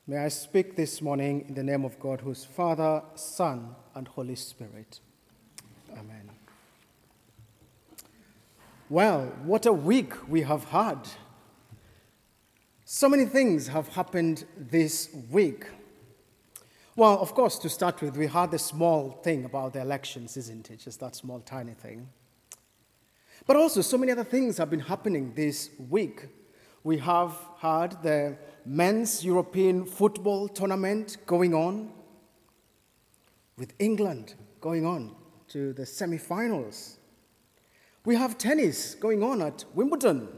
May I speak this morning in the name of God, who is Father, Son, and Holy Spirit. Amen. Well, what a week we have had. So many things have happened this week. Well, of course, to start with, we had the small thing about the elections, isn't it? Just that small, tiny thing. But also, so many other things have been happening this week. We have had the men's European football tournament going on, with England going on to the semi-finals. We have tennis going on at Wimbledon.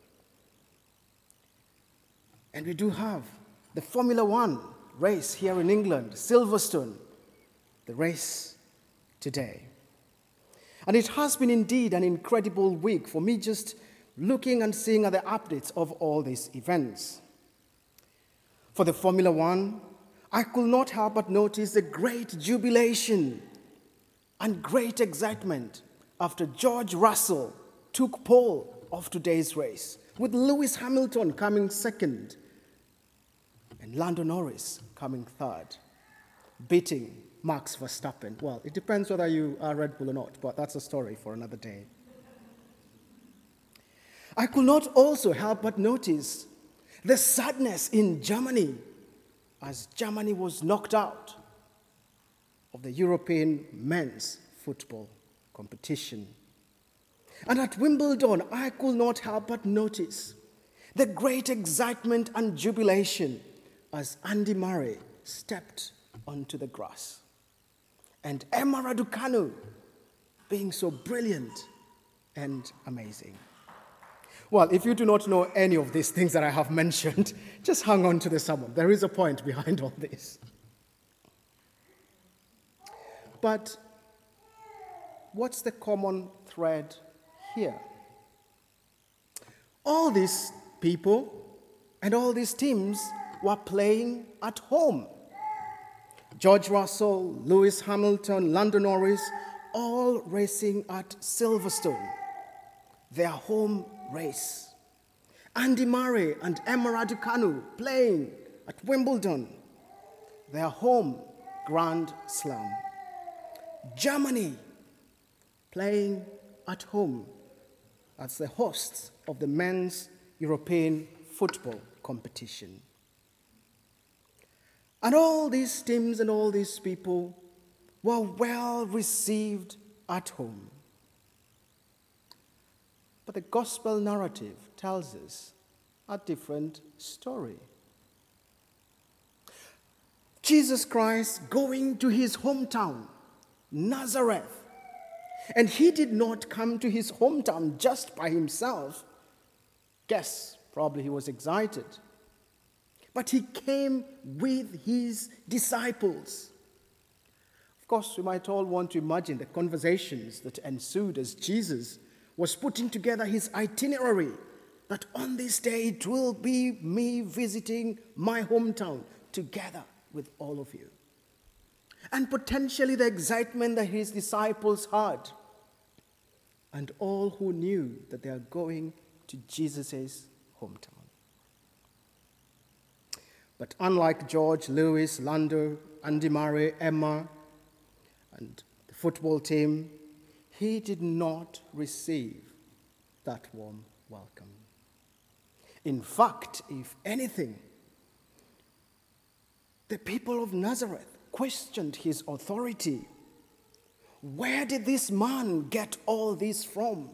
And we do have the Formula One race here in England, Silverstone, the race today. And it has been indeed an incredible week for me, just looking and seeing at the updates of all these events. For the Formula One, I could not help but notice the great jubilation and great excitement after George Russell took pole of today's race, with Lewis Hamilton coming second and Lando Norris coming third, beating Max Verstappen. Well, it depends whether you are Red Bull or not, but that's a story for another day. I could not also help but notice the sadness in Germany as Germany was knocked out of the European men's football competition. And at Wimbledon, I could not help but notice the great excitement and jubilation as Andy Murray stepped onto the grass. And Emma Raducanu being so brilliant and amazing. Well, if you do not know any of these things that I have mentioned, just hang on to the sermon. There is a point behind all this. But what's the common thread here? All these people and all these teams were playing at home. George Russell, Lewis Hamilton, Lando Norris, all racing at Silverstone, their home race. Andy Murray and Emma Raducanu playing at Wimbledon, their home Grand Slam. Germany playing at home as the hosts of the men's European football competition. And all these teams and all these people were well received at home. But the gospel narrative tells us a different story. Jesus Christ going to his hometown, Nazareth. And he did not come to his hometown just by himself. Guess, probably he was excited. But he came with his disciples. Of course, we might all want to imagine the conversations that ensued as Jesus was putting together his itinerary, that on this day it will be me visiting my hometown together with all of you. And potentially the excitement that his disciples had, and all who knew that they are going to Jesus' hometown. But unlike George, Lewis, Lando, Andy Murray, Emma, and the football team, he did not receive that warm welcome. In fact, if anything, the people of Nazareth questioned his authority. Where did this man get all this from?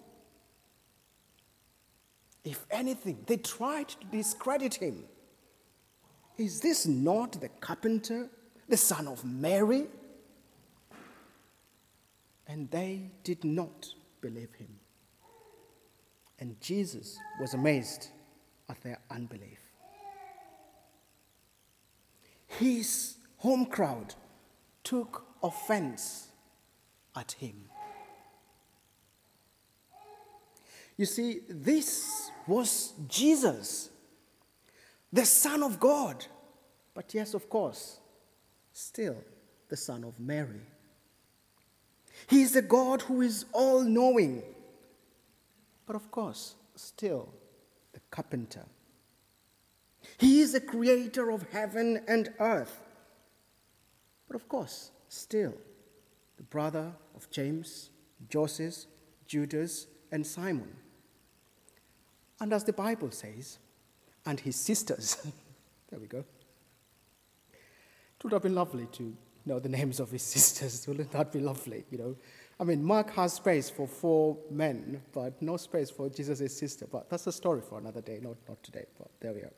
If anything, they tried to discredit him. Is this not the carpenter, the son of Mary? And they did not believe him. And Jesus was amazed at their unbelief. His home crowd took offense at him. You see, this was Jesus, the Son of God, but yes, of course, still the Son of Mary. He is the God who is all-knowing, but of course, still the carpenter. He is the creator of heaven and earth. But of course, still, the brother of James, Joseph, Judas, and Simon. And as the Bible says, and his sisters. There we go. It would have been lovely to know the names of his sisters. Wouldn't that be lovely, I mean, Mark has space for 4 men, but no space for Jesus' sister. But that's a story for another day, not today, but there we are.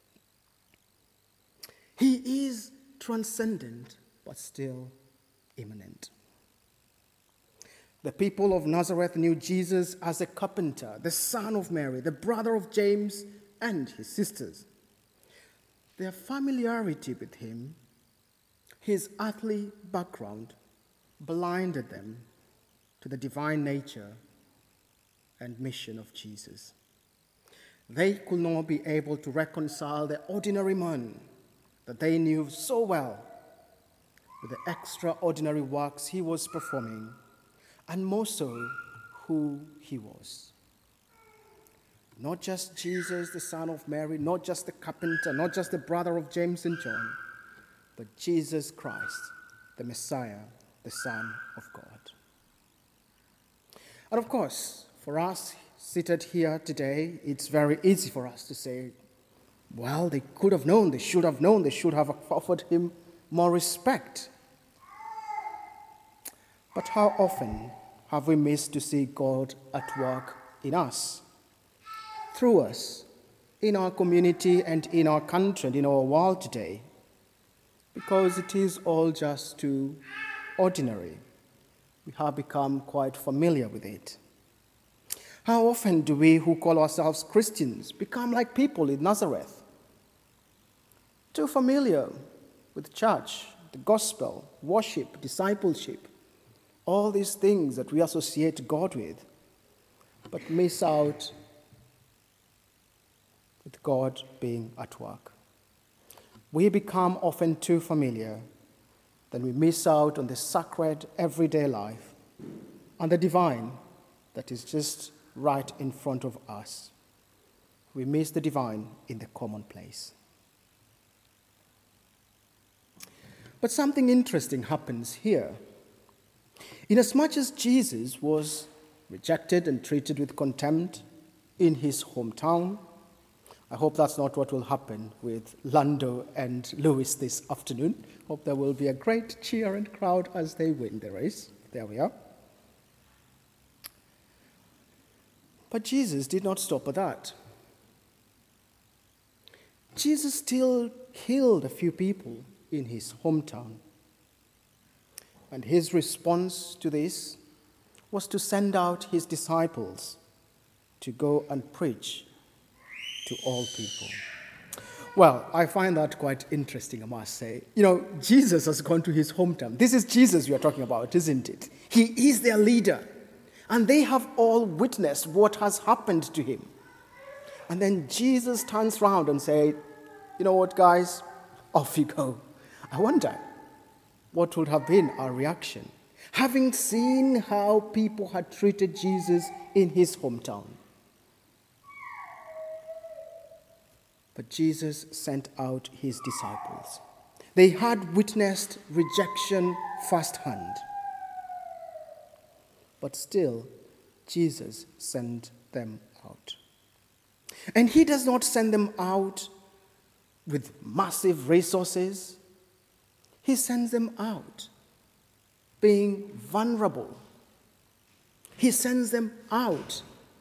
He is transcendent, but still immanent. The people of Nazareth knew Jesus as a carpenter, the son of Mary, the brother of James and his sisters. Their familiarity with him, his earthly background, blinded them to the divine nature and mission of Jesus. They could not be able to reconcile the ordinary man that they knew so well with the extraordinary works he was performing, and more so, who he was. Not just Jesus, the son of Mary, not just the carpenter, not just the brother of James and John, but Jesus Christ, the Messiah, the Son of God. And of course, for us seated here today, it's very easy for us to say, well, they could have known, they should have known, they should have offered him more respect. But how often have we missed to see God at work in us, through us, in our community and in our country and in our world today? Because it is all just too ordinary. We have become quite familiar with it. How often do we who call ourselves Christians become like people in Nazareth? Too familiar with church, the gospel, worship, discipleship, all these things that we associate God with, but miss out with God being at work. We become often too familiar, then we miss out on the sacred everyday life and the divine that is just right in front of us. We miss the divine in the commonplace. But something interesting happens here. Inasmuch as Jesus was rejected and treated with contempt in his hometown, I hope that's not what will happen with Lando and Lewis this afternoon. Hope there will be a great cheer and crowd as they win the race. There we are. But Jesus did not stop at that. Jesus still healed a few people in his hometown. And his response to this was to send out his disciples to go and preach to all people. Well, I find that quite interesting, I must say. Jesus has gone to his hometown. This is Jesus we are talking about, isn't it? He is their leader. And they have all witnessed what has happened to him. And then Jesus turns around and says, you know what, guys? Off you go. I wonder what would have been our reaction, having seen how people had treated Jesus in his hometown. But Jesus sent out his disciples. They had witnessed rejection firsthand. But still, Jesus sent them out. And he does not send them out with massive resources. He sends them out being vulnerable. He sends them out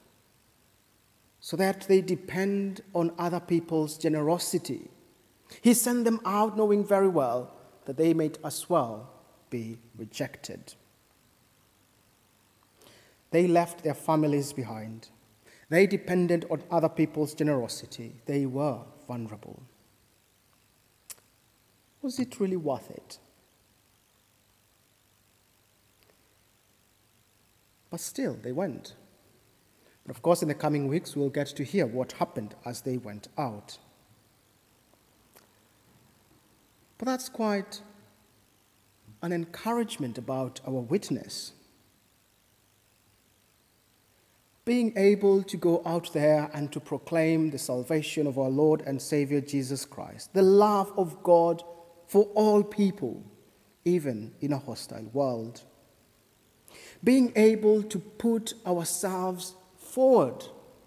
so that they depend on other people's generosity. He sent them out knowing very well that they might as well be rejected. They left their families behind. They depended on other people's generosity. They were vulnerable. Was it really worth it? But still, they went. And of course, in the coming weeks, we'll get to hear what happened as they went out. But that's quite an encouragement about our witness. being able to go out there and to proclaim the salvation of our Lord and Savior Jesus Christ, the love of God for all people, even in a hostile world. Being able to put ourselves forward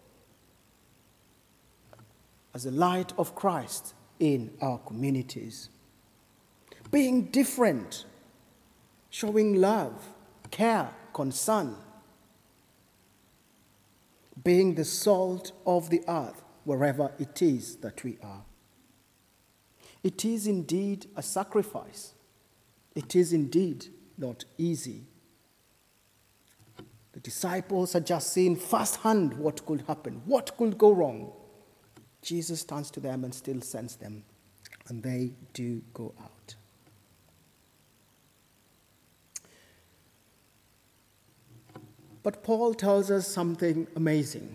as the light of Christ in our communities. Being different, showing love, care, concern. Being the salt of the earth wherever it is that we are. It is indeed a sacrifice. It is indeed not easy. The disciples had just seen firsthand what could happen, what could go wrong. Jesus turns to them and still sends them, and they do go out. But Paul tells us something amazing.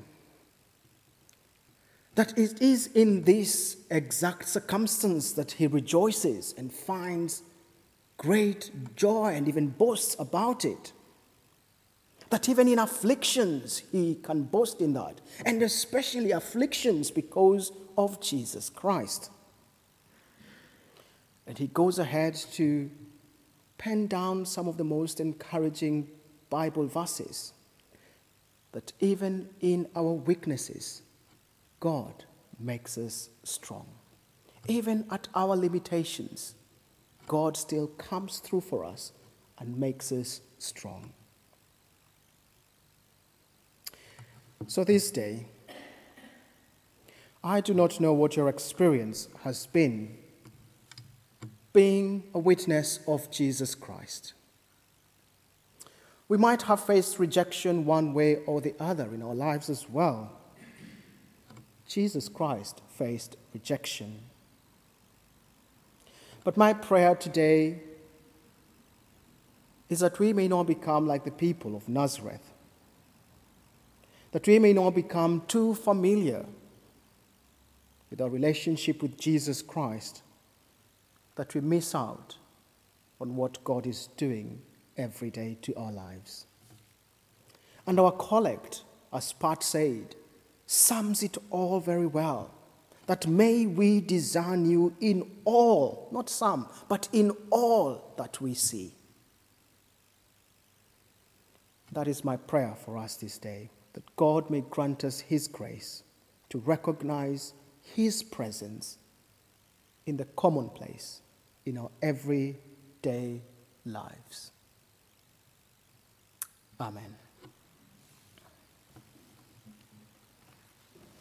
That it is in this exact circumstance that he rejoices and finds great joy and even boasts about it. That even in afflictions, he can boast in that. And especially afflictions because of Jesus Christ. And he goes ahead to pen down some of the most encouraging Bible verses. That even in our weaknesses, God makes us strong. Even at our limitations, God still comes through for us and makes us strong. So this day, I do not know what your experience has been being a witness of Jesus Christ. We might have faced rejection one way or the other in our lives as well. Jesus Christ faced rejection. But my prayer today is that we may not become like the people of Nazareth. That we may not become too familiar with our relationship with Jesus Christ, that we miss out on what God is doing every day to our lives. And our collect, as Pat said, sums it all very well. That may we discern you in all, not some, but in all that we see. That is my prayer for us this day, that God may grant us his grace to recognize his presence in the commonplace, in our everyday lives. Amen.